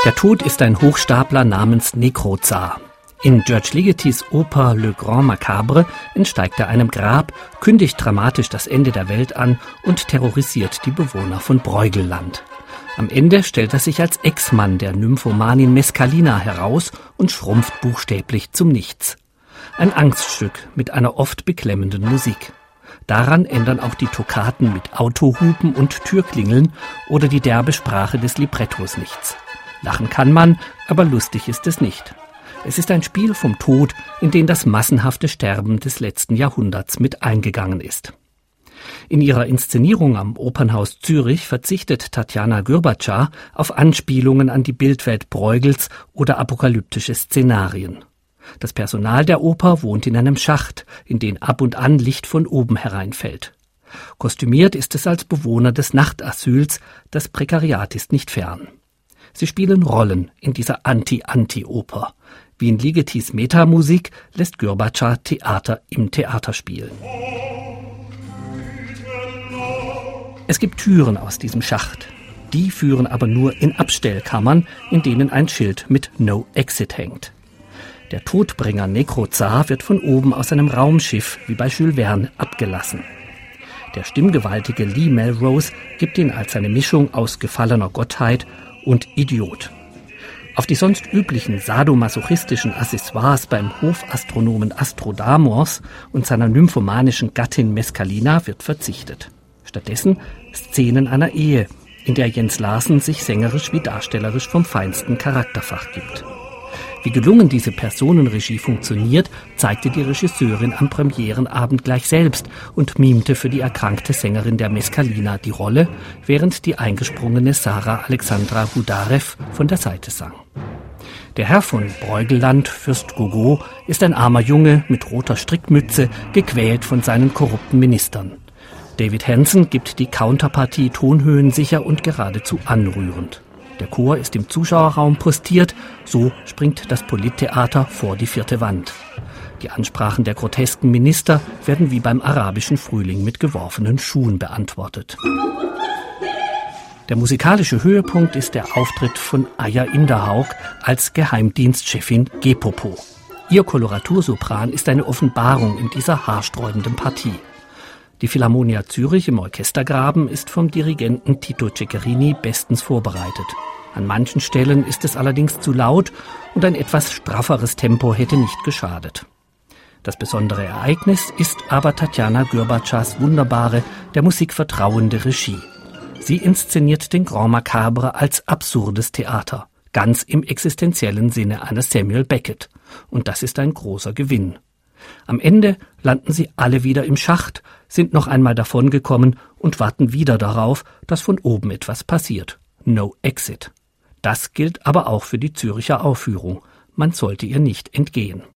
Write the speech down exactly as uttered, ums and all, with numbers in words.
Der Tod ist ein Hochstapler namens Nekrozar. In George Ligetys Oper Le Grand Macabre entsteigt er einem Grab, kündigt dramatisch das Ende der Welt an und terrorisiert die Bewohner von Brueggelland. Am Ende stellt er sich als Ex-Mann der Nymphomanin Mescalina heraus und schrumpft buchstäblich zum Nichts. Ein Angststück mit einer oft beklemmenden Musik. Daran ändern auch die Toccaten mit Autohupen und Türklingeln oder die derbe Sprache des Librettos nichts. Lachen kann man, aber lustig ist es nicht. Es ist ein Spiel vom Tod, in den das massenhafte Sterben des letzten Jahrhunderts mit eingegangen ist. In ihrer Inszenierung am Opernhaus Zürich verzichtet Tatjana Gürbatscha auf Anspielungen an die Bildwelt Brueghels oder apokalyptische Szenarien. Das Personal der Oper wohnt in einem Schacht, in den ab und an Licht von oben hereinfällt. Kostümiert ist es als Bewohner des Nachtasyls, das Prekariat ist nicht fern. Sie spielen Rollen in dieser Anti-Anti-Oper. Wie in Ligetys Metamusik lässt Gürbatscha Theater im Theater spielen. Es gibt Türen aus diesem Schacht. Die führen aber nur in Abstellkammern, in denen ein Schild mit No Exit hängt. Der Todbringer Nekrozar wird von oben aus einem Raumschiff, wie bei Jules Verne, abgelassen. Der stimmgewaltige Lee Melrose gibt ihn als eine Mischung aus gefallener Gottheit und Idiot. Auf die sonst üblichen sadomasochistischen Accessoires beim Hofastronomen Astrodamos und seiner nymphomanischen Gattin Mescalina wird verzichtet. Stattdessen Szenen einer Ehe, in der Jens Larsen sich sängerisch wie darstellerisch vom feinsten Charakterfach gibt. Wie gelungen diese Personenregie funktioniert, zeigte die Regisseurin am Premierenabend gleich selbst und mimte für die erkrankte Sängerin der Mescalina die Rolle, während die eingesprungene Sarah Alexandra Hudarev von der Seite sang. Der Herr von Brueggelland, Fürst Gogo, ist ein armer Junge mit roter Strickmütze, gequält von seinen korrupten Ministern. David Hansen gibt die Counterpartie tonhöhensicher und geradezu anrührend. Der Chor ist im Zuschauerraum postiert, so springt das Polittheater vor die vierte Wand. Die Ansprachen der grotesken Minister werden wie beim arabischen Frühling mit geworfenen Schuhen beantwortet. Der musikalische Höhepunkt ist der Auftritt von Aya Inderhaug als Geheimdienstchefin Gepopo. Ihr Koloratursopran ist eine Offenbarung in dieser haarsträubenden Partie. Die Philharmonia Zürich im Orchestergraben ist vom Dirigenten Tito Ceccherini bestens vorbereitet. An manchen Stellen ist es allerdings zu laut und ein etwas strafferes Tempo hätte nicht geschadet. Das besondere Ereignis ist aber Tatjana Gürbatschas wunderbare, der Musik vertrauende Regie. Sie inszeniert den Grand Macabre als absurdes Theater, ganz im existenziellen Sinne einer Samuel Beckett. Und das ist ein großer Gewinn. Am Ende landen sie alle wieder im Schacht, sind noch einmal davongekommen und warten wieder darauf, dass von oben etwas passiert. No Exit. Das gilt aber auch für die Züricher Aufführung. Man sollte ihr nicht entgehen.